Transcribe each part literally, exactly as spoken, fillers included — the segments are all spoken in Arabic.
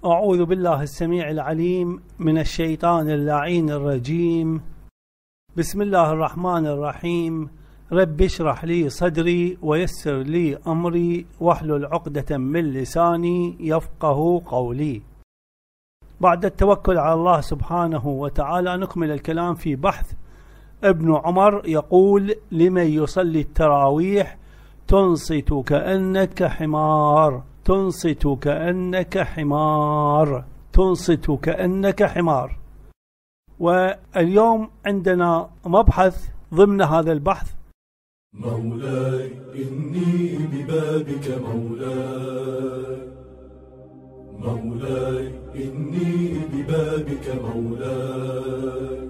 أعوذ بالله السميع العليم من الشيطان اللعين الرجيم. بسم الله الرحمن الرحيم. رب اشرح لي صدري ويسر لي أمري واحلل عقدة من لساني يفقه قولي. بعد التوكل على الله سبحانه وتعالى نكمل الكلام في بحث ابن عمر. يقول: لمن يصلي التراويح تنصت كأنك حمار، تنصت كأنك حمار، تنصت كأنك حمار. واليوم عندنا مبحث ضمن هذا البحث: مولاي إني ببابك مولاي، مولاي إني ببابك مولاي،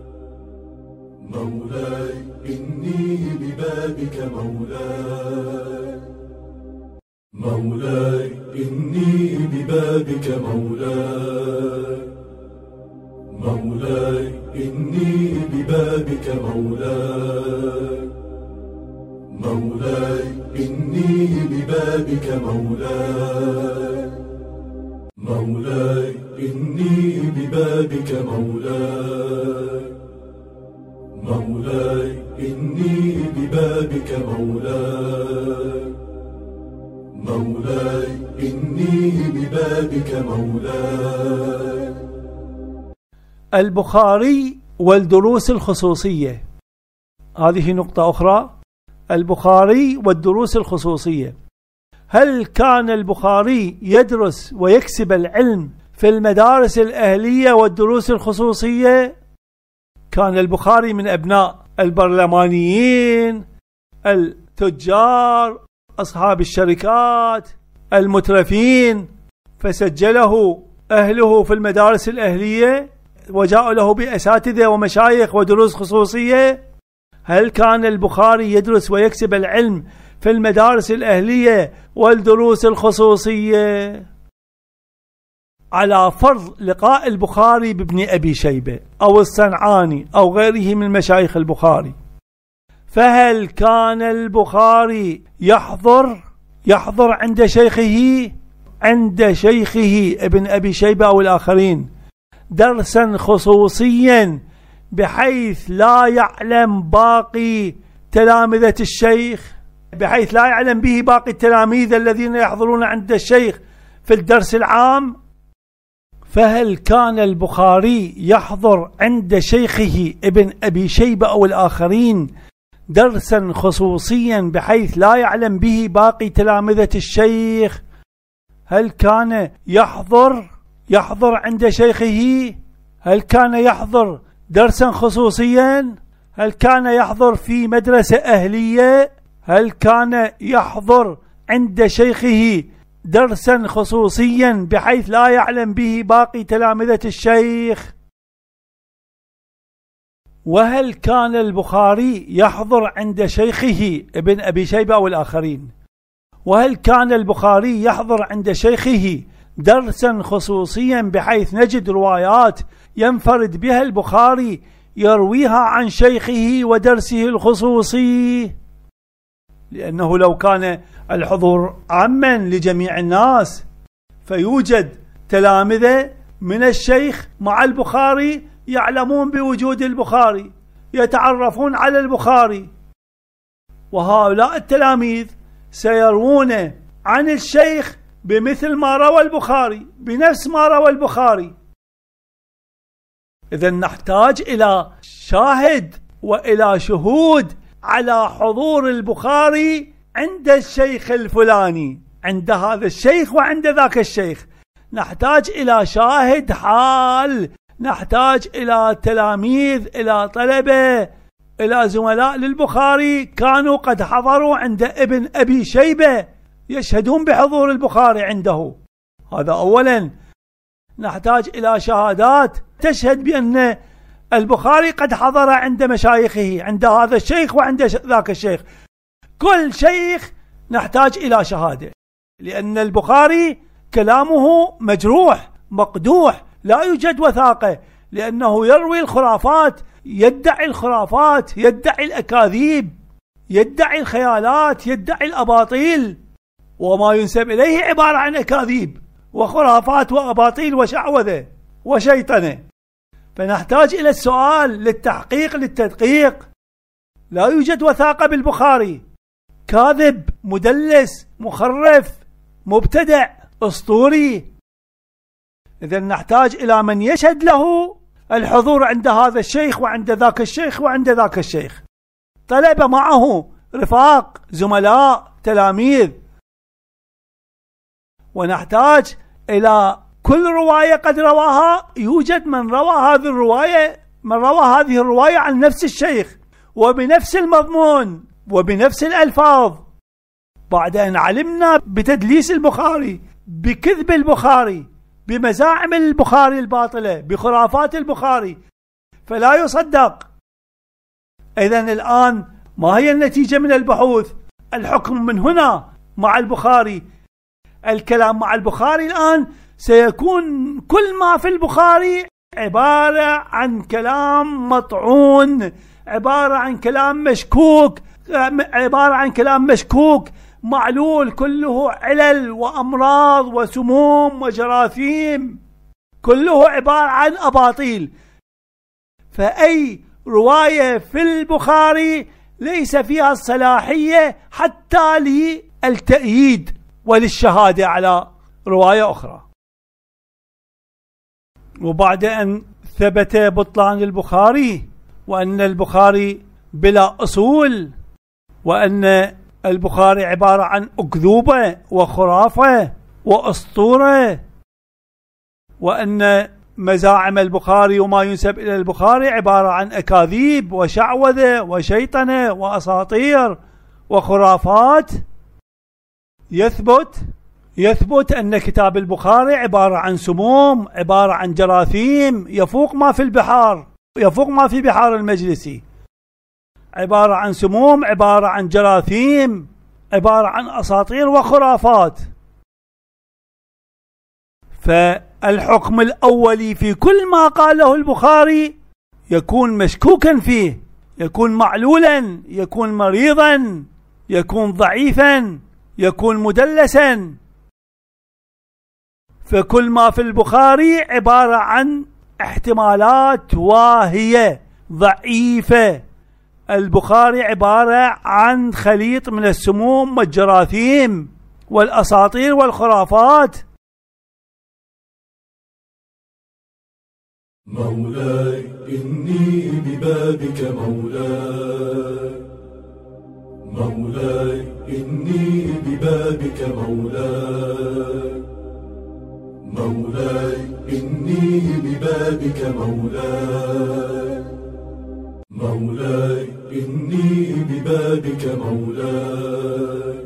مولاي إني ببابك مولاي، مولاي إني ببابك مولاي، مولاي إني ببابك مولاي، مولاي إني ببابك مولاي، مولاي إني ببابك مولاي، مولاي إني ببابك مولاي، مولاي إني ببابك مولاي. البخاري والدروس الخصوصية. هذه نقطة أخرى: البخاري والدروس الخصوصية. هل كان البخاري يدرس ويكسب العلم في المدارس الأهلية والدروس الخصوصية؟ كان البخاري من أبناء البرلمانيين، التجار، أصحاب الشركات، المترفين، فسجله أهله في المدارس الأهلية وجاءوا له بأساتذة ومشايخ ودروس خصوصية. هل كان البخاري يدرس ويكسب العلم في المدارس الأهلية والدروس الخصوصية؟ على فرض لقاء البخاري بابن أبي شيبة أو الصنعاني أو غيره من مشايخ البخاري، فهل كان البخاري يحضر يحضر عند شيخه عند شيخه ابن أبي شيبة أو الآخرين درسا خصوصيا بحيث لا يعلم باقي تلامذة الشيخ، بحيث لا يعلم به باقي التلاميذ الذين يحضرون عند الشيخ في الدرس العام؟ فهل كان البخاري يحضر عند شيخه ابن أبي شيبة أو الآخرين درسا خصوصيا بحيث لا يعلم به باقي تلامذة الشيخ؟ هل كان يحضر يحضر عند شيخه؟ هل كان يحضر درسا خصوصيا؟ هل كان يحضر في مدرسة أهلية؟ هل كان يحضر عند شيخه درسا خصوصيا بحيث لا يعلم به باقي تلامذة الشيخ؟ وهل كان البخاري يحضر عند شيخه ابن أبي شيبة أو الآخرين؟ وهل كان البخاري يحضر عند شيخه درسا خصوصيا بحيث نجد روايات ينفرد بها البخاري يرويها عن شيخه ودرسه الخصوصي؟ لأنه لو كان الحضور عاما لجميع الناس فيوجد تلامذة من الشيخ مع البخاري يعلمون بوجود البخاري، يتعرفون على البخاري، وهؤلاء التلاميذ سيروون عن الشيخ بمثل ما روى البخاري، بنفس ما روى البخاري. إذن نحتاج إلى شاهد وإلى شهود على حضور البخاري عند الشيخ الفلاني، عند هذا الشيخ وعند ذاك الشيخ. نحتاج إلى شاهد حال، نحتاج إلى تلاميذ، إلى طلبة، إلى زملاء للبخاري كانوا قد حضروا عند ابن أبي شيبة يشهدون بحضور البخاري عنده. هذا أولا. نحتاج إلى شهادات تشهد بأن البخاري قد حضر عند مشايخه، عند هذا الشيخ وعند ذاك الشيخ. كل شيخ نحتاج إلى شهادة، لأن البخاري كلامه مجروح مقدوح، لا يوجد وثاقة، لأنه يروي الخرافات، يدعي الخرافات، يدعي الأكاذيب، يدعي الخيالات، يدعي الأباطيل، وما ينسب إليه عبارة عن أكاذيب وخرافات وأباطيل وشعوذة وشيطنة. فنحتاج إلى السؤال للتحقيق للتدقيق. لا يوجد وثاقة بالبخاري، كاذب، مدلس، مخرف، مبتدع، أسطوري. إذن نحتاج إلى من يشهد له الحضور عند هذا الشيخ وعند ذاك الشيخ وعند ذاك الشيخ، طلبة معه، رفاق، زملاء، تلاميذ. ونحتاج إلى كل رواية قد رواها يوجد من روى هذه الرواية من روى هذه الرواية عن نفس الشيخ وبنفس المضمون وبنفس الألفاظ. بعد أن علمنا بتدليس البخاري، بكذب البخاري، بمزاعم البخاري الباطلة، بخرافات البخاري، فلا يصدق. إذن الآن ما هي النتيجة من البحوث؟ الحكم من هنا مع البخاري. الكلام مع البخاري الآن سيكون كل ما في البخاري عبارة عن كلام مطعون، عبارة عن كلام مشكوك، عبارة عن كلام مشكوك معلول، كله علل وأمراض وسموم وجراثيم، كله عبارة عن أباطيل. فأي رواية في البخاري ليس فيها الصلاحية حتى للتأييد وللشهادة على رواية أخرى. وبعد أن ثبت بطلان البخاري وأن البخاري بلا أصول، وأن البخاري عبارة عن أكذوبة وخرافة وأسطورة، وأن مزاعم البخاري وما ينسب إلى البخاري عبارة عن أكاذيب وشعوذة وشيطنة وأساطير وخرافات، يثبت يثبت أن كتاب البخاري عبارة عن سموم، عبارة عن جراثيم، يفوق ما في البحار، يفوق ما في بحار المجلسي، عبارة عن سموم، عبارة عن جراثيم، عبارة عن أساطير وخرافات. فالحكم الأولي في كل ما قاله البخاري يكون مشكوكا فيه، يكون معلولا، يكون مريضا، يكون ضعيفا، يكون مدلسا. فكل ما في البخاري عبارة عن احتمالات واهية ضعيفة. البخاري عبارة عن خليط من السموم والجراثيم والأساطير والخرافات. مولاي إني ببابك مولاي، مولاي إني ببابك مولاي، مولاي إني ببابك مولاي، مولاي إني ببابك مولاي،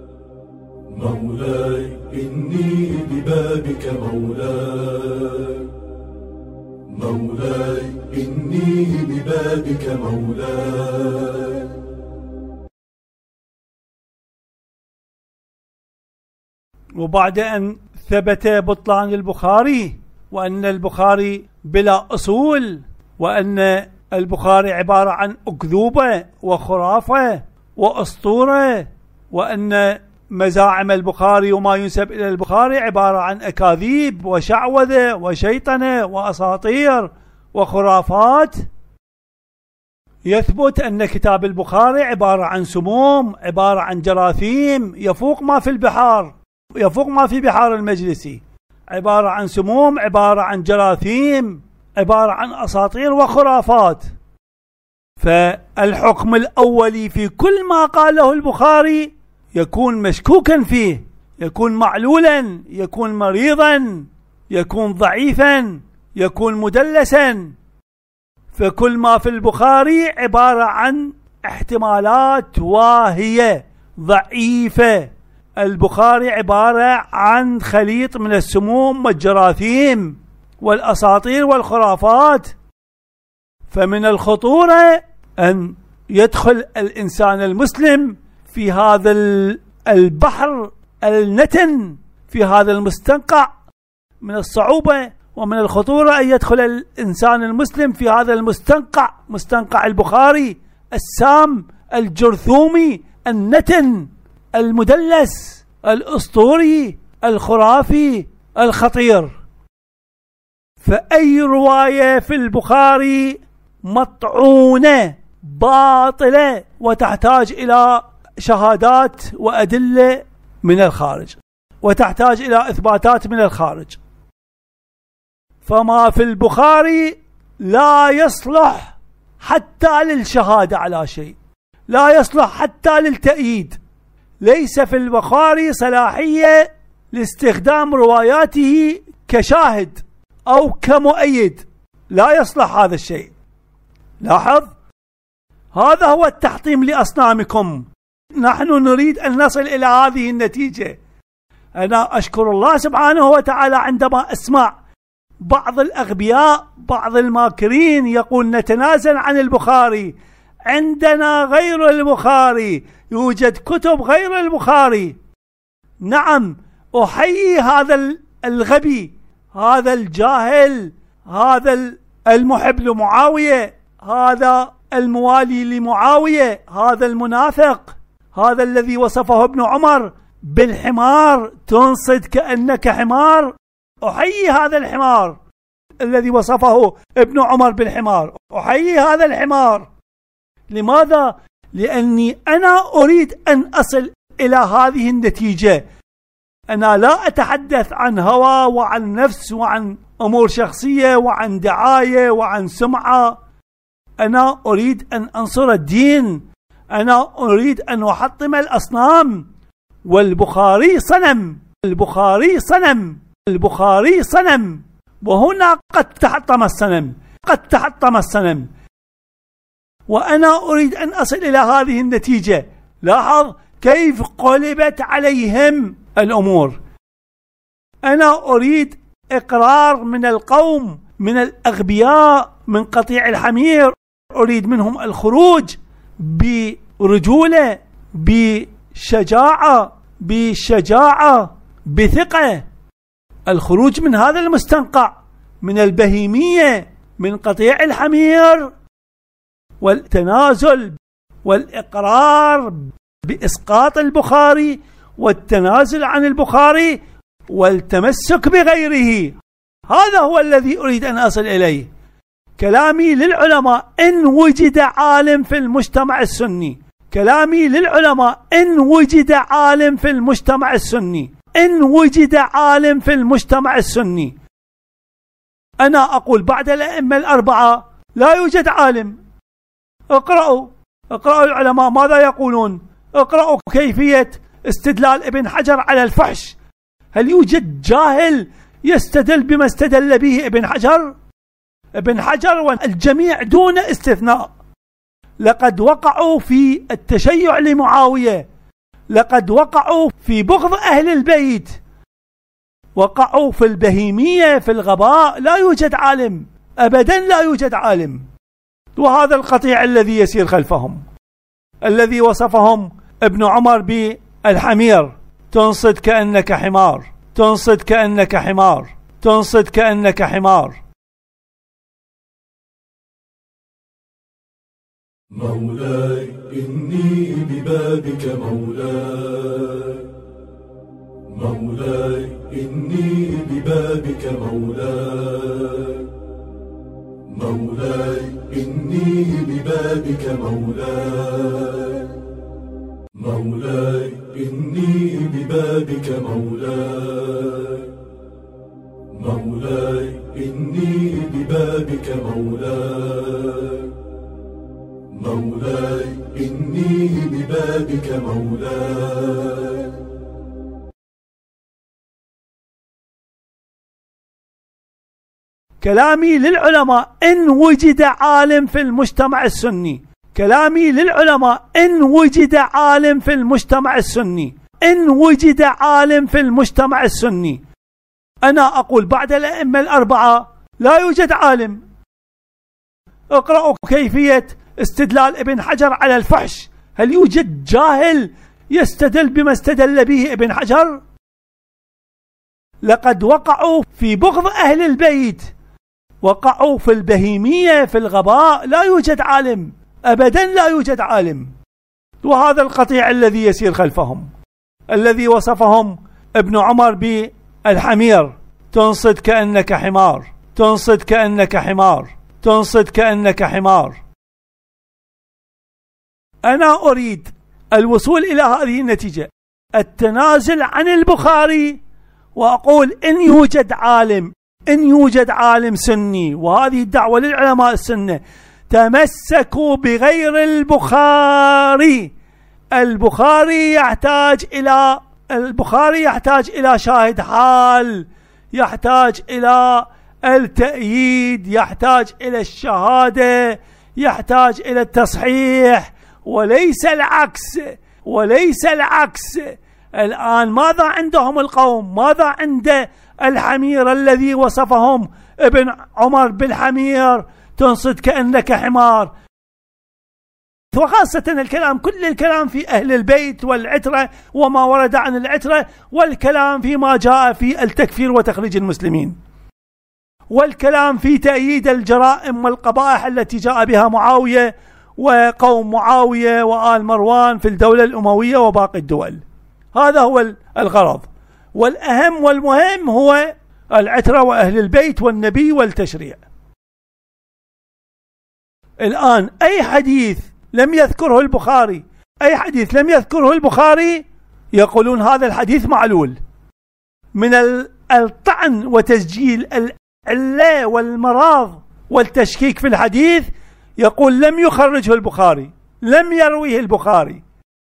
مولاي إني ببابك مولاي، مولاي إني ببابك مولاي. وبعد أن ثبت بطلان البخاري وأن البخاري بلا أصول، وأن البخاري عبارة عن أكذوبة وخرافة وأسطورة، وأن مزاعم البخاري وما ينسب إلى البخاري عبارة عن أكاذيب وشعوذة وشيطنة وأساطير وخرافات، يثبت أن كتاب البخاري عبارة عن سموم، عبارة عن جراثيم، يفوق ما في البحار، يفوق ما في بحار المجلسي، عبارة عن سموم، عبارة عن جراثيم، عبارة عن أساطير وخرافات. فالحكم الأولي في كل ما قاله البخاري يكون مشكوكا فيه، يكون معلولا، يكون مريضا، يكون ضعيفا، يكون مدلسا. فكل ما في البخاري عبارة عن احتمالات واهية ضعيفة. البخاري عبارة عن خليط من السموم والجراثيم والأساطير والخرافات. فمن الخطورة أن يدخل الإنسان المسلم في هذا البحر النتن، في هذا المستنقع. من الصعوبة ومن الخطورة أن يدخل الإنسان المسلم في هذا المستنقع، مستنقع البخاري السام الجرثومي النتن المدلس الأسطوري الخرافي الخطير. فأي رواية في البخاري مطعونة باطلة وتحتاج إلى شهادات وأدلة من الخارج، وتحتاج إلى إثباتات من الخارج. فما في البخاري لا يصلح حتى للشهادة على شيء، لا يصلح حتى للتأييد. ليس في البخاري صلاحية لاستخدام رواياته كشاهد أو كمؤيد، لا يصلح هذا الشيء. لاحظ، هذا هو التحطيم لأصنامكم. نحن نريد أن نصل إلى هذه النتيجة. أنا أشكر الله سبحانه وتعالى عندما أسمع بعض الأغبياء، بعض الماكرين يقول نتنازل عن البخاري، عندنا غير البخاري، يوجد كتب غير البخاري. نعم، أحيي هذا الغبي، هذا الجاهل، هذا المحب لمعاوية، هذا الموالي لمعاوية، هذا المنافق، هذا الذي وصفه ابن عمر بالحمار، تنصت كأنك حمار. أحيي هذا الحمار الذي وصفه ابن عمر بالحمار، أحيي هذا الحمار. لماذا؟ لأني أنا أريد أن أصل إلى هذه النتيجة. أنا لا أتحدث عن هوى وعن نفس وعن أمور شخصية وعن دعاية وعن سمعة. أنا أريد أن أنصر الدين، أنا أريد أن أحطم الأصنام. والبخاري صنم، البخاري صنم، البخاري صنم، وهنا قد تحطم الصنم، قد تحطم الصنم. وأنا أريد أن أصل إلى هذه النتيجة. لاحظ كيف قلبت عليهم الأمور. أنا أريد إقرار من القوم، من الأغبياء، من قطيع الحمير. أريد منهم الخروج برجولة، بشجاعة، بشجاعة، بثقة. الخروج من هذا المستنقع، من البهيمية، من قطيع الحمير، والتنازل والإقرار بإسقاط البخاري والتنازل عن البخاري والتمسك بغيره. هذا هو الذي أريد أن أصل إليه. كلامي للعلماء إن وجد عالم في المجتمع السني، كلامي للعلماء إن وجد عالم في المجتمع السني، إن وجد عالم في المجتمع السني. أنا أقول بعد الأئمة الأربعة لا يوجد عالم. اقرأوا اقرأوا العلماء ماذا يقولون، اقرأوا كيفية استدلال ابن حجر على الفحش. هل يوجد جاهل يستدل بما استدل به ابن حجر؟ ابن حجر والجميع دون استثناء لقد وقعوا في التشيع لمعاوية، لقد وقعوا في بغض أهل البيت، وقعوا في البهيمية، في الغباء. لا يوجد عالم، أبدا لا يوجد عالم. وهذا القطيع الذي يسير خلفهم، الذي وصفهم ابن عمر بالحمير، تنصت كأنك حمار، تنصت كأنك حمار، تنصت كأنك حمار. مولاي إني ببابك مولاي، مولاي إني ببابك مولاي، مولاي إني ببابك مولاي، مولاي إني ببابك مولاي، مولاي إني ببابك مولاي، مولاي إني ببابك مولاي. كلامي للعلماء إن وجد عالم في المجتمع السني، كلامي للعلماء إن وجد عالم في المجتمع السني، إن وجد عالم في المجتمع السني. أنا أقول بعد الأئمة الأربعة لا يوجد عالم. اقرأوا كيفية استدلال ابن حجر على الفحش. هل يوجد جاهل يستدل بما استدل به ابن حجر؟ لقد وقعوا في بغض أهل البيت، وقعوا في البهيمية، في الغباء. لا يوجد عالم، أبدا لا يوجد عالم. وهذا القطيع الذي يسير خلفهم، الذي وصفهم ابن عمر بالحمير، تنصت كأنك حمار، تنصت كأنك حمار، تنصت كأنك حمار. أنا أريد الوصول إلى هذه النتيجة، التنازل عن البخاري، وأقول إن يوجد عالم إن يوجد عالم سني، وهذه الدعوة للعلماء السنة، تمسكوا بغير البخاري. البخاري يحتاج إلى البخاري يحتاج إلى شاهد حال، يحتاج إلى التأييد، يحتاج إلى الشهادة، يحتاج إلى التصحيح، وليس العكس، وليس العكس. الآن ماذا عندهم القوم؟ ماذا عند الحمير الذي وصفهم ابن عمر بالحمير؟ تنصت كأنك حمار. وخاصة الكلام، كل الكلام في أهل البيت والعترة وما ورد عن العترة، والكلام فيما جاء في التكفير وتخريج المسلمين، والكلام في تأييد الجرائم والقبائح التي جاء بها معاوية وقوم معاوية وآل مروان في الدولة الأموية وباقي الدول. هذا هو الغرض، والأهم والمهم هو العترة وأهل البيت والنبي والتشريع. الآن أي حديث لم يذكره البخاري أي حديث لم يذكره البخاري يقولون هذا الحديث معلول. من الطعن وتسجيل العلة والمراض والتشكيك في الحديث يقول لم يخرجه البخاري، لم يرويه البخاري.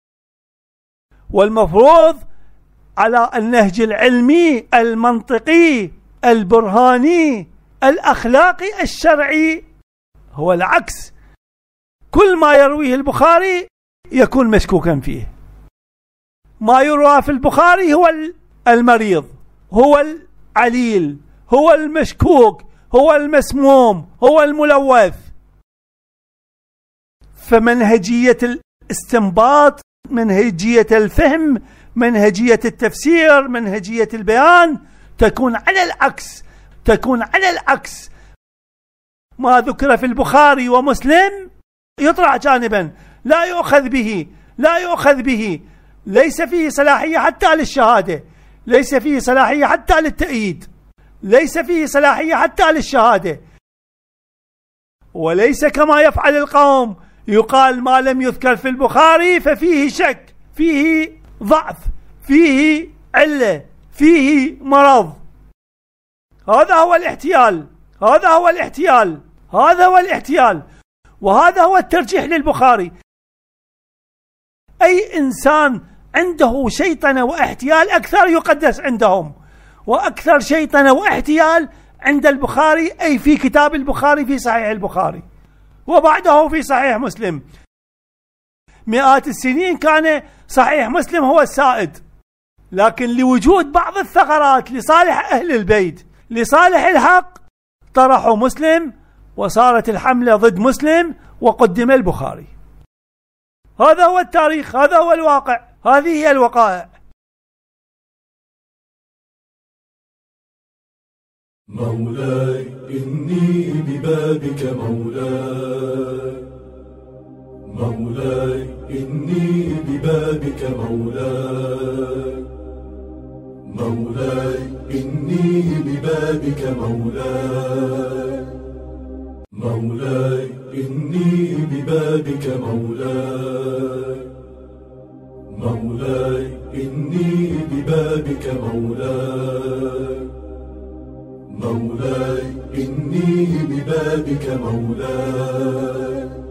والمفروض على النهج العلمي المنطقي البرهاني الأخلاقي الشرعي هو العكس، كل ما يرويه البخاري يكون مشكوكا فيه. ما يروى في البخاري هو المريض، هو العليل، هو المشكوك، هو المسموم، هو الملوث. فمنهجية الاستنباط، منهجية الفهم، منهجية التفسير، منهجية البيان تكون على العكس، تكون على العكس. ما ذكر في البخاري ومسلم يطرح جانبا، لا يؤخذ به، لا يؤخذ به، ليس فيه صلاحية حتى للشهادة، ليس فيه صلاحية حتى للتأييد، ليس فيه صلاحية حتى للشهادة. وليس كما يفعل القوم، يقال ما لم يذكر في البخاري ففيه شك، فيه ضعف، فيه علة، فيه مرض. هذا هو الاحتيال، هذا هو الاحتيال، هذا هو الاحتيال، وهذا هو الترجيح للبخاري. أي إنسان عنده شيطنة واحتيال أكثر يقدس عندهم، وأكثر شيطنة واحتيال عند البخاري، أي في كتاب البخاري، في صحيح البخاري، وبعده في صحيح مسلم. مئات السنين كان صحيح مسلم هو السائد، لكن لوجود بعض الثغرات لصالح أهل البيت، لصالح الحق، طرحوا مسلم وصارت الحملة ضد مسلم وقدم البخاري. هذا هو التاريخ، هذا هو الواقع، هذه هي الوقائع. مولاي إني ببابك مولاي، مولاي إني ببابك مولاي، مولاي إني ببابك مولاي، مولاي إني ببابك مولاي، مولاي إني ببابك مولاي، مولاي إني ببابك مولاي.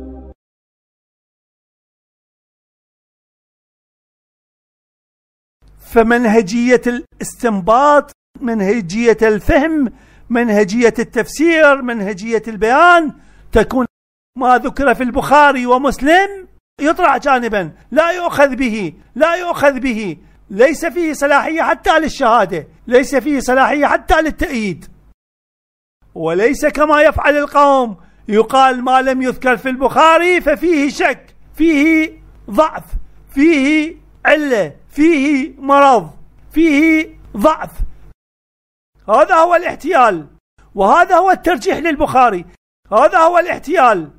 فمنهجية الاستنباط، منهجية الفهم، منهجية التفسير، منهجية البيان تكون ما ذكر في البخاري ومسلم يطرح جانبا، لا يؤخذ به، لا يؤخذ به، ليس فيه صلاحية حتى للشهادة، ليس فيه صلاحية حتى للتأييد. وليس كما يفعل القوم، يقال ما لم يذكر في البخاري ففيه شك، فيه ضعف، فيه علة، فيه مرض، فيه ضعف. هذا هو الاحتيال، وهذا هو الترجيح للبخاري، هذا هو الاحتيال.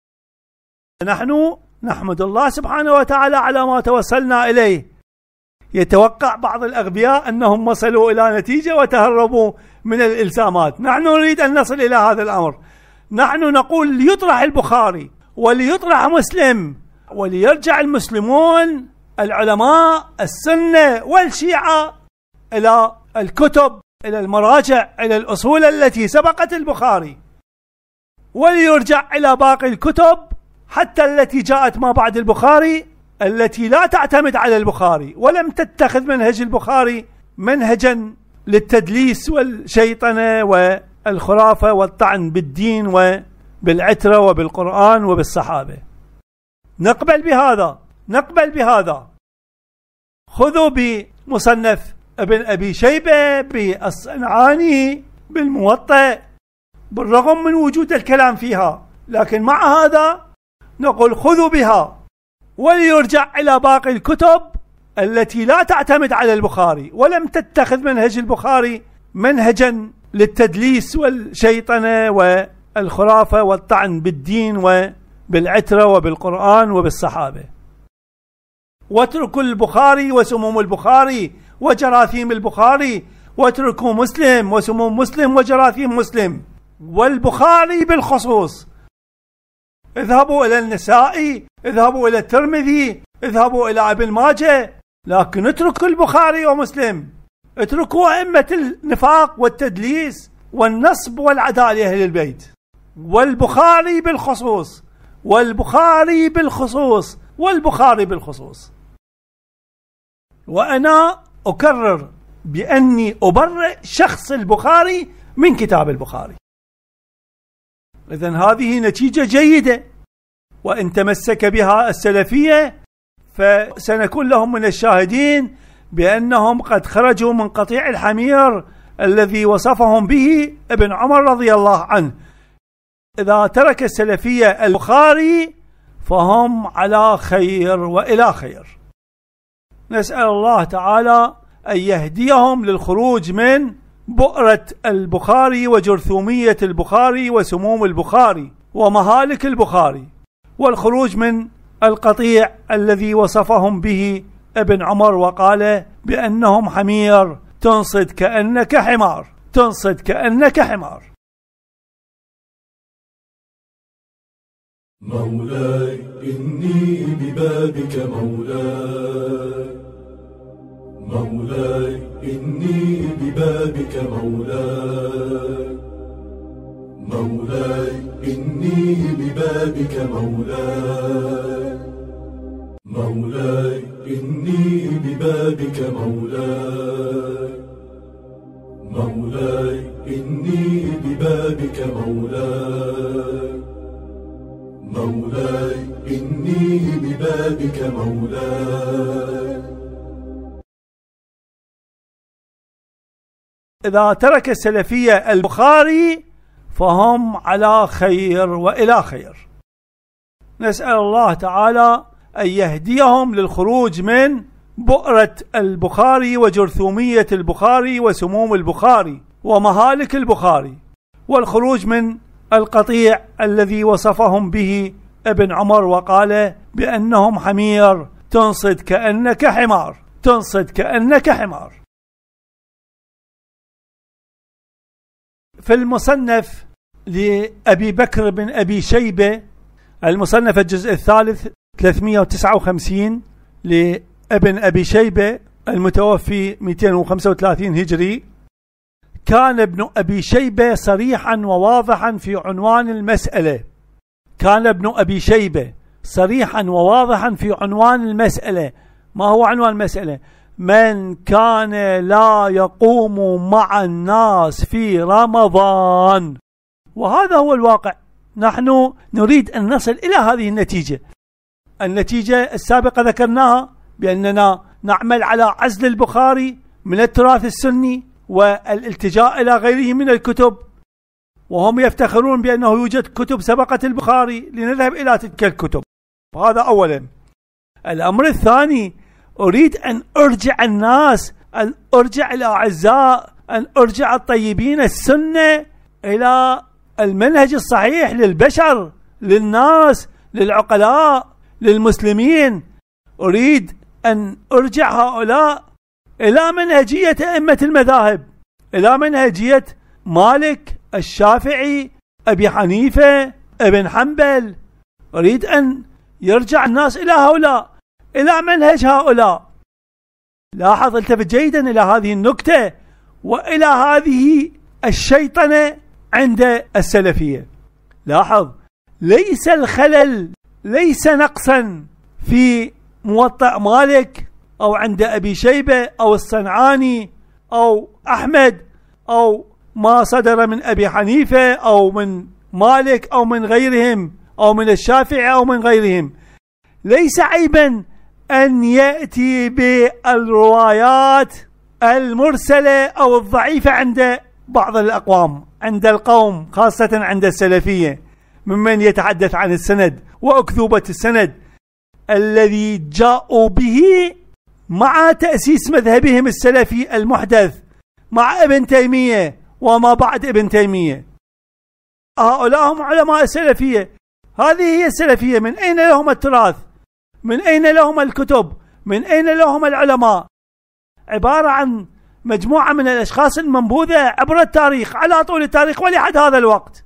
نحن نحمد الله سبحانه وتعالى على ما توصلنا إليه. يتوقع بعض الأغبياء أنهم وصلوا إلى نتيجة وتهربوا من الإلزامات. نحن نريد أن نصل إلى هذا الأمر. نحن نقول ليطرح البخاري وليطرح مسلم، وليرجع المسلمون العلماء السنة والشيعة إلى الكتب، إلى المراجع، إلى الأصول التي سبقت البخاري، وليرجع إلى باقي الكتب حتى التي جاءت ما بعد البخاري، التي لا تعتمد على البخاري ولم تتخذ منهج البخاري منهجا للتدليس والشيطنة والخرافة والطعن بالدين وبالعترة وبالقرآن وبالصحابة. نقبل بهذا، نقبل بهذا. خذوا بمصنف ابن أبي شيبة، بالصنعاني، بالموطأ، بالرغم من وجود الكلام فيها، لكن مع هذا نقول خذوا بها وليرجع إلى باقي الكتب التي لا تعتمد على البخاري ولم تتخذ منهج البخاري منهجا للتدليس والشيطنة والخرافة والطعن بالدين وبالعترة وبالقرآن وبالصحابة. واتركوا البخاري وسموم البخاري وجراثيم البخاري، واتركوا مسلم وسموم مسلم وجراثيم مسلم، والبخاري بالخصوص. اذهبوا إلى النسائي، اذهبوا إلى الترمذي، اذهبوا إلى ابن ماجه، لكن اتركوا البخاري ومسلم. اتركوا أئمة النفاق والتدليس والنصب والعداء لأهل البيت، والبخاري بالخصوص، والبخاري بالخصوص، والبخاري بالخصوص. وأنا أكرر بأني أبرئ شخص البخاري من كتاب البخاري. إذن هذه نتيجة جيدة، وإن تمسك بها السلفية فسنكون لهم من الشاهدين بأنهم قد خرجوا من قطيع الحمير الذي وصفهم به ابن عمر رضي الله عنه. إذا ترك السلفية البخاري فهم على خير وإلى خير. نسأل الله تعالى أن يهديهم للخروج من بؤرة البخاري وجرثومية البخاري وسموم البخاري ومهالك البخاري، والخروج من القطيع الذي وصفهم به ابن عمر وقال بأنهم حمير تنصد كأنك حمار، تنصد كأنك حمار. مولاي إني ببابك مولاي، مولاي إني ببابك مولاي، مولاي إني ببابك مولاي، مولاي إني ببابك مولاي، مولاي إني ببابك مولاي، مولاي إني ببابك مولاي. إذا ترك السلفية البخاري فهم على خير وإلى خير. نسأل الله تعالى أن يهديهم للخروج من بؤرة البخاري وجرثومية البخاري وسموم البخاري ومهالك البخاري، والخروج من القطيع الذي وصفهم به ابن عمر وقال بأنهم حمير تنصد كأنك حمار، تنصد كأنك حمار. في المصنف لأبي بكر بن أبي شيبة، المصنف الجزء الثالث ثلاثمئة وتسعة وخمسين لابن أبي شيبة المتوفي مئتين وخمسة وثلاثين هجري، كان ابن أبي شيبة صريحا وواضحا في عنوان المسألة. كان ابن أبي شيبة صريحا وواضحا في عنوان المسألة. ما هو عنوان المسألة؟ من كان لا يقوم مع الناس في رمضان. وهذا هو الواقع. نحن نريد أن نصل إلى هذه النتيجة. النتيجة السابقة ذكرناها بأننا نعمل على عزل البخاري من التراث السني والالتجاء إلى غيره من الكتب، وهم يفتخرون بأنه يوجد كتب سبقت البخاري، لنذهب إلى تلك الكتب. هذا أولا. الأمر الثاني، أريد أن أرجع الناس، أن أرجع الأعزاء، أن أرجع الطيبين السنة إلى المنهج الصحيح للبشر، للناس، للعقلاء، للمسلمين. أريد أن أرجع هؤلاء إلى منهجية أئمة المذاهب، إلى منهجية مالك، الشافعي، أبي حنيفة، ابن حنبل. أريد أن يرجع الناس إلى هؤلاء، إلى منهج هؤلاء. لاحظ، التفت جيدا إلى هذه النكتة وإلى هذه الشيطنة عند السلفية. لاحظ، ليس الخلل، ليس نقصا في موطأ مالك أو عند أبي شيبة أو الصنعاني أو أحمد أو ما صدر من أبي حنيفة أو من مالك أو من غيرهم أو من الشافعي أو من غيرهم. ليس عيبا أن يأتي بالروايات المرسلة أو الضعيفة عند بعض الأقوام، عند القوم، خاصة عند السلفية، ممن يتحدث عن السند وأكذوبة السند الذي جاءوا به مع تأسيس مذهبهم السلفي المحدث مع ابن تيمية وما بعد ابن تيمية. هؤلاء هم علماء السلفية. هذه هي السلفية. من أين لهم التراث؟ من أين لهم الكتب؟ من أين لهم العلماء؟ عبارة عن مجموعة من الأشخاص المنبوذة عبر التاريخ، على طول التاريخ ولحد هذا الوقت.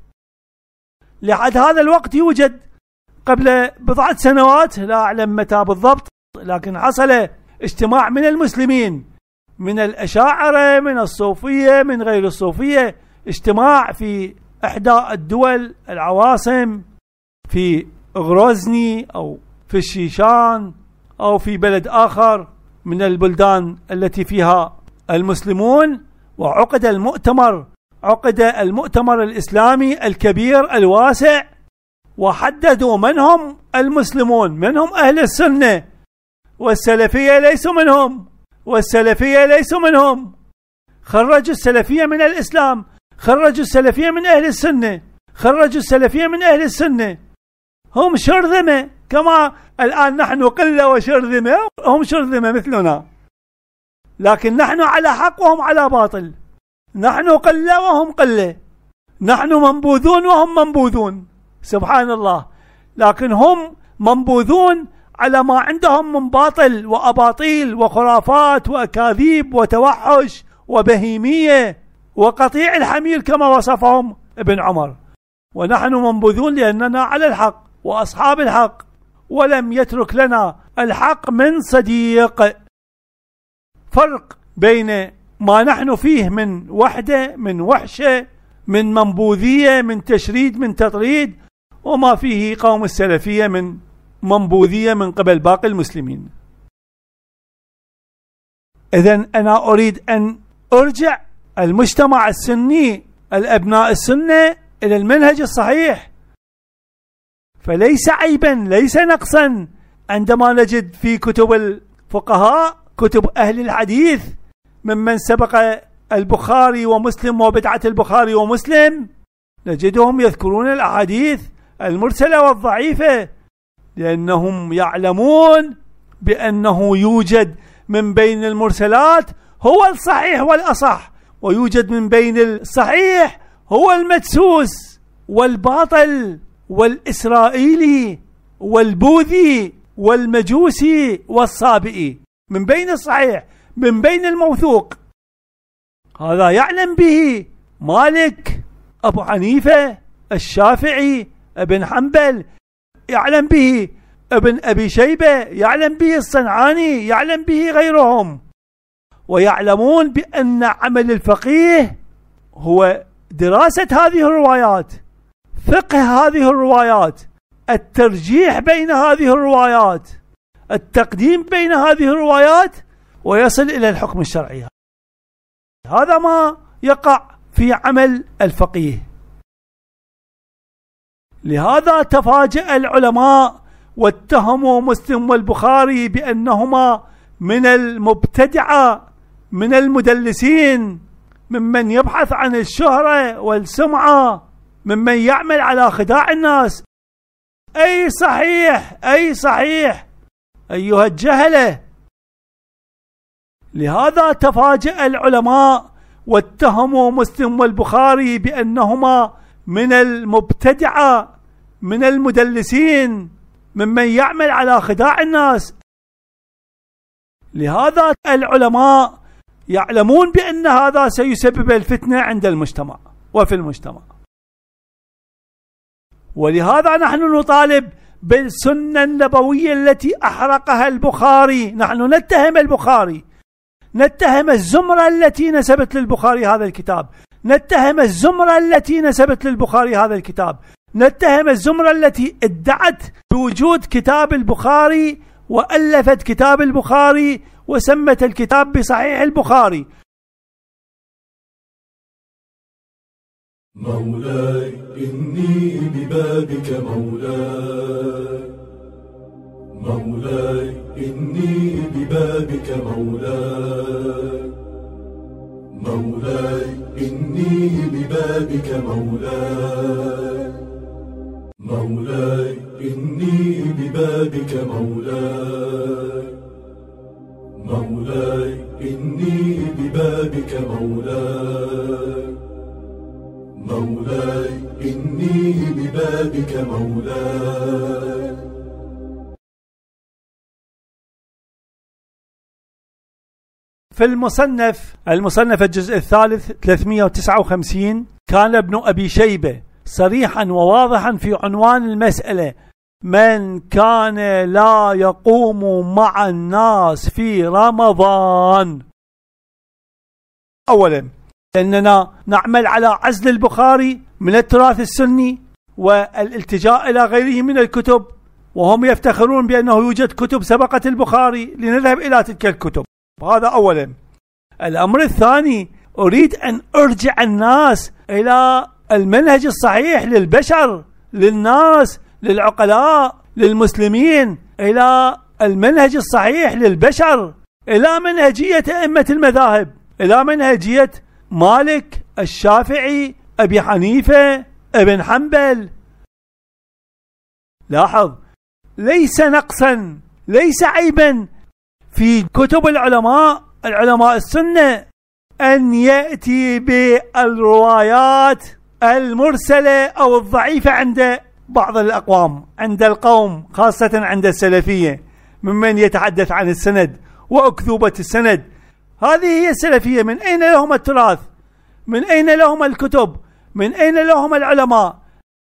لحد هذا الوقت يوجد قبل بضعة سنوات، لا أعلم متى بالضبط، لكن حصل اجتماع من المسلمين، من الأشاعرة، من الصوفية، من غير الصوفية، اجتماع في إحدى الدول العواصم، في غروزني أو في الشيشان أو في بلد آخر من البلدان التي فيها المسلمون. وعقد المؤتمر، عقد المؤتمر الإسلامي الكبير الواسع، وحددوا من هم المسلمون، من هم أهل السنة، والسلفية ليسوا منهم، والسلفية ليسوا منهم. خرجوا السلفية من الإسلام، خرجوا السلفية من أهل السنة، خرجوا السلفية من أهل السنة. هم شرذمة، كما الآن نحن قلة وشرذمة، هم شرذمة مثلنا، لكن نحن على حق وهم على باطل. نحن قلة وهم قلة، نحن منبوذون وهم منبوذون، سبحان الله. لكن هم منبوذون على ما عندهم من باطل وأباطيل وخرافات وأكاذيب وتوحش وبهيمية وقطيع الحمير كما وصفهم ابن عمر. ونحن منبوذون لأننا على الحق وأصحاب الحق، ولم يترك لنا الحق من صديق. فرق بين ما نحن فيه من وحدة، من وحشة، من منبوذية، من تشريد، من تطريد، وما فيه قوم السلفية من منبوذية من قبل باقي المسلمين. إذن أنا أريد أن أرجع المجتمع السني، الأبناء السنة، إلى المنهج الصحيح. فليس عيبا، ليس نقصا عندما نجد في كتب الفقهاء، كتب أهل الحديث، ممن سبق البخاري ومسلم وبدعة البخاري ومسلم، نجدهم يذكرون الأحاديث المرسلة والضعيفة، لأنهم يعلمون بأنه يوجد من بين المرسلات هو الصحيح والأصح، ويوجد من بين الصحيح هو المدسوس والباطل والإسرائيلي والبوذي والمجوسي والصابئي. من بين الصحيح، من بين الموثوق. هذا يعلم به مالك، أبو حنيفة، الشافعي، ابن حنبل، يعلم به ابن أبي شيبة، يعلم به الصنعاني، يعلم به غيرهم. ويعلمون بأن عمل الفقيه هو دراسة هذه الروايات، فقه هذه الروايات، الترجيح بين هذه الروايات، التقديم بين هذه الروايات، ويصل إلى الحكم الشرعي. هذا ما يقع في عمل الفقيه. لهذا تفاجأ العلماء واتهموا مسلم والبخاري بأنهما من المبتدعة، من المدلسين، ممن يبحث عن الشهرة والسمعة، ممن يعمل على خداع الناس. أي صحيح، أي صحيح أيها الجهلة. لهذا تفاجأ العلماء واتهموا مسلم والبخاري بأنهما من المبتدعة، من المدلسين، ممن يعمل على خداع الناس. لهذا العلماء يعلمون بأن هذا سيسبب الفتنة عند المجتمع وفي المجتمع، ولهذا نحن نطالب بالسنة النبوية التي أحرقها البخاري. نحن نتهم البخاري، نتهم الزمرة التي نسبت للبخاري هذا الكتاب، نتهم الزمرة التي نسبت للبخاري هذا الكتاب، نتهم الزمرة التي ادعت بوجود كتاب البخاري وألفت كتاب البخاري وسمت الكتاب بصحيح البخاري. مولاي إني ببابك مولاي، مولاي إني ببابك مولاي، مولاي إني ببابك مولاي، مولاي إني ببابك مولاي، مولاي إني ببابك مولاي، مولاي إني ببابك مولاي. في المصنف المصنف الجزء الثالث ثلاثمئة وتسعة وخمسين كان ابن أبي شيبة صريحا وواضحا في عنوان المسألة: من كان لا يقوم مع الناس في رمضان. أولا أننا نعمل على عزل البخاري من التراث السني والالتجاء إلى غيره من الكتب، وهم يفتخرون بأنه يوجد كتب سبقت البخاري، لنذهب إلى تلك الكتب. هذا أولا. الأمر الثاني، أريد أن أرجع الناس إلى المنهج الصحيح للبشر، للناس، للعقلاء، للمسلمين، إلى المنهج الصحيح للبشر، إلى منهجية أئمة المذاهب، إلى منهجية مالك، الشافعي، أبي حنيفة، ابن حنبل. لاحظ، ليس نقصا، ليس عيبا في كتب العلماء العلماء السنة أن يأتي بالروايات المرسلة أو الضعيفة عند بعض الأقوام، عند القوم، خاصة عند السلفية، ممن يتحدث عن السند وأكذوبة السند. هذه هي السلفية. من أين لهم التراث؟ من أين لهم الكتب؟ من أين لهم العلماء؟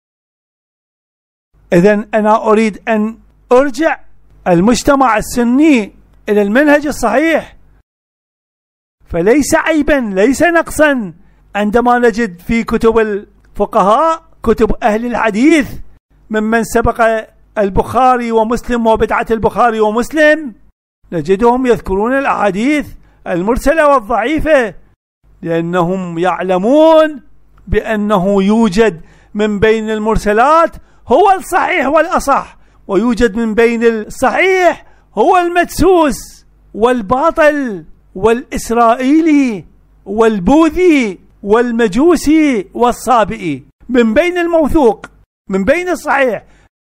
إذن أنا أريد أن أرجع المجتمع السني إلى المنهج الصحيح. فليس عيبا، ليس نقصا عندما نجد في كتب الفقهاء، كتب أهل الحديث، ممن سبق البخاري ومسلم وبدعة البخاري ومسلم، نجدهم يذكرون الأحاديث المرسلة والضعيفة، لأنهم يعلمون بأنه يوجد من بين المرسلات هو الصحيح والأصح، ويوجد من بين الصحيح هو المدسوس والباطل والإسرائيلي والبوذي والمجوسي والصابئي، من بين الموثوق، من بين الصحيح.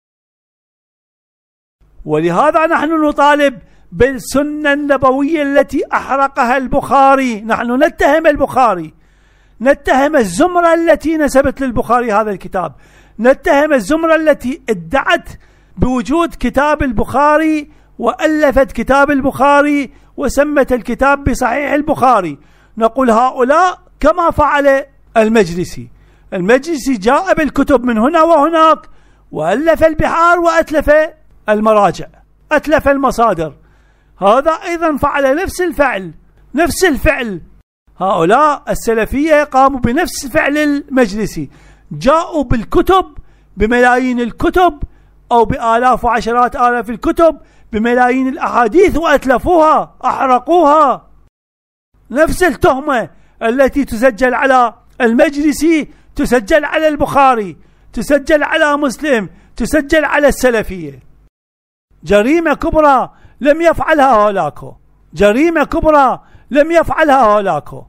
ولهذا نحن نطالب بالسنة النبوية التي أحرقها البخاري. نحن نتهم البخاري، نتهم الزمرة التي نسبت للبخاري هذا الكتاب، نتهم الزمرة التي ادعت بوجود كتاب البخاري وألفت كتاب البخاري وسمت الكتاب بصحيح البخاري. نقول هؤلاء كما فعل المجلسي. المجلسي جاء بالكتب من هنا وهناك وألف البحار وأتلف المراجع، أتلف المصادر. هذا أيضا فعل نفس الفعل، نفس الفعل. هؤلاء السلفية قاموا بنفس فعل المجلسي، جاءوا بالكتب، بملايين الكتب أو بآلاف وعشرات آلاف الكتب، بملايين الأحاديث، وأتلفوها، أحرقوها. نفس التهمة التي تسجل على المجلسي تسجل على البخاري، تسجل على مسلم، تسجل على السلفية. جريمة كبرى لم يفعلها هؤلاء، جريمة كبرى لم يفعلها هؤلاء.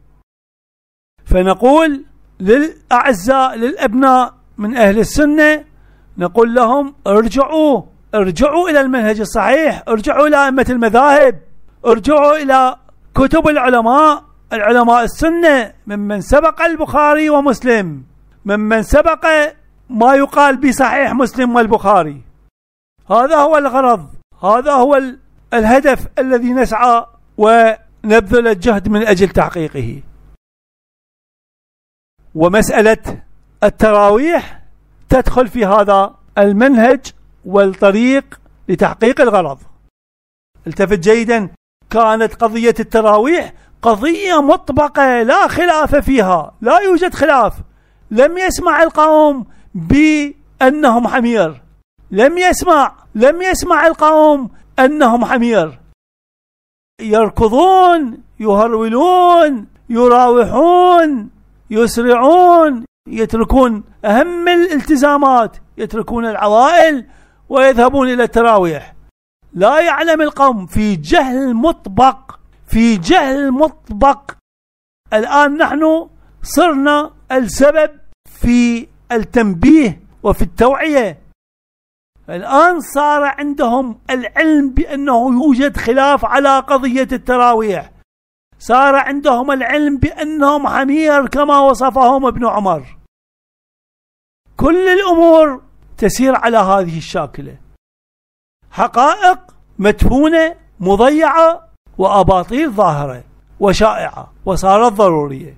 فنقول للأعزاء، للأبناء من أهل السنة، نقول لهم ارجعوا ارجعوا إلى المنهج الصحيح، ارجعوا إلى أئمة المذاهب، ارجعوا إلى كتب العلماء، العلماء السنة، ممن سبق البخاري ومسلم، ممن سبق ما يقال بصحيح مسلم والبخاري. هذا هو الغرض، هذا هو الهدف الذي نسعى ونبذل الجهد من أجل تحقيقه. ومسألة التراويح تدخل في هذا المنهج والطريق لتحقيق الغرض. التفت جيدا، كانت قضية التراويح قضية مطبقة لا خلاف فيها، لا يوجد خلاف. لم يسمع القوم بأنهم حمير، لم يسمع لم يسمع القوم أنهم حمير. يركضون، يهرولون، يراوحون، يسرعون، يتركون أهم الالتزامات، يتركون العوائل ويذهبون إلى التراويح. لا يعلم القوم، في جهل مطبق، في جهل مطبق. الآن نحن صرنا السبب في التنبيه وفي التوعية. الآن صار عندهم العلم بأنه يوجد خلاف على قضية التراويح، صار عندهم العلم بأنهم حمير كما وصفهم ابن عمر. كل الأمور تسير على هذه الشاكلة، حقائق مدفونة مضيعة وأباطيل ظاهرة وشائعة وصارت ضرورية.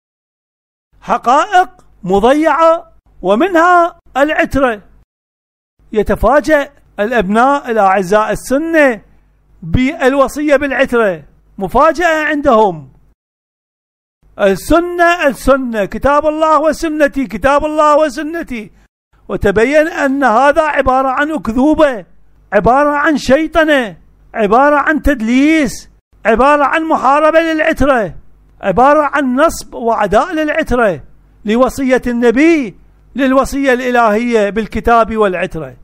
حقائق مضيعة ومنها العترة. يتفاجأ الأبناء الأعزاء السنة بالوصية بالعترة، مفاجأة عندهم. السنة السنة كتاب الله وسنتي، كتاب الله وسنتي. وتبين أن هذا عبارة عن أكذوبة، عبارة عن شيطنة، عبارة عن تدليس، عبارة عن محاربة للعترة، عبارة عن نصب وعداء للعترة، لوصية النبي، للوصية الإلهية بالكتاب والعترة.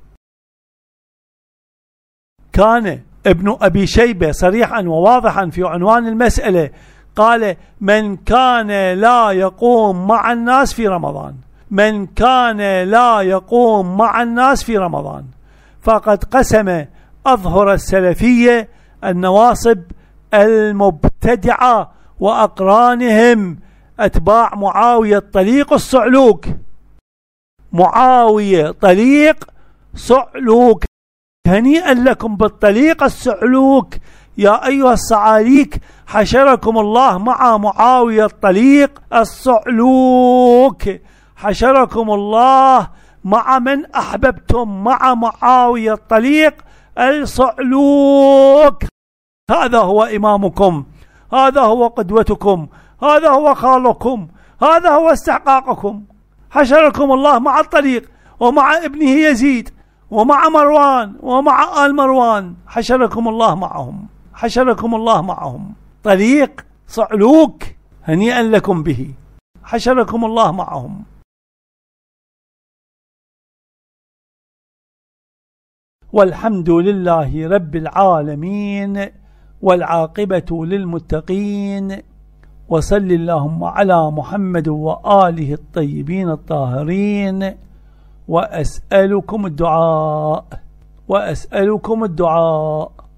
كان ابن أبي شيبة صريحا وواضحا في عنوان المسألة، قال: من كان لا يقوم مع الناس في رمضان، من كان لا يقوم مع الناس في رمضان فقد قسم أظهر السلفية النواصب المبتدعة وأقرانهم أتباع معاوية طليق الصعلوك. معاوية طليق صعلوك، هنيئا لكم بالطليق الصعلوك يا أيها الصعاليك، حشركم الله مع معاوية الطليق الصعلوك، حشركم الله مع من أحببتم، مع معاوية الطليق الصعلوك. هذا هو إمامكم، هذا هو قدوتكم، هذا هو خالكم، هذا هو استحقاقكم. حشركم الله مع الطليق ومع ابنه يزيد ومع مروان ومع آل مروان، حشركم الله معهم، حشركم الله معهم. طليق صعلوك هنيئا لكم به، حشركم الله معهم. والحمد لله رب العالمين، والعاقبة للمتقين، وصل اللهم على محمد وآله الطيبين الطاهرين. وأسألكم الدعاء، وأسألكم الدعاء.